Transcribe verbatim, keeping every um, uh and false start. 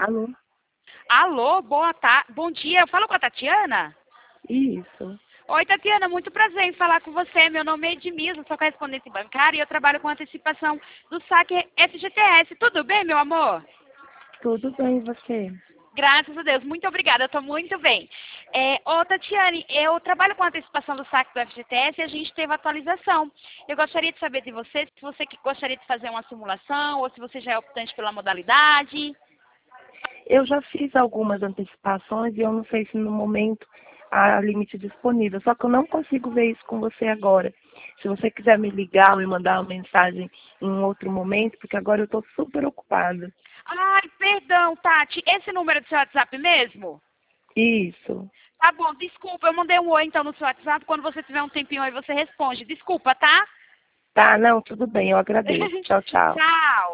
Alô? Alô, boa tarde. Bom dia, eu falo com a Tatiana? Isso. Oi, Tatiana, muito prazer em falar com você. Meu nome é Edmilson, sou correspondente bancária e eu trabalho com antecipação do saque F G T S. Tudo bem, meu amor? Tudo bem, e você? Graças a Deus, muito obrigada, eu estou muito bem. É, ô, Tatiane, eu trabalho com antecipação do saque do F G T S e a gente teve atualização. Eu gostaria de saber de você se você que gostaria de fazer uma simulação ou se você já é optante pela modalidade. Eu já fiz algumas antecipações e eu não sei se no momento há limite disponível. Só que eu não consigo ver isso com você agora. Se você quiser me ligar ou me mandar uma mensagem em um outro momento, porque agora eu estou super ocupada. Ai, perdão, Tati, esse número é do seu WhatsApp mesmo? Isso. Tá bom, desculpa, eu mandei um oi então no seu WhatsApp, quando você tiver um tempinho aí você responde. Desculpa, tá? Tá, não, tudo bem, eu agradeço. Tchau, tchau. Tchau.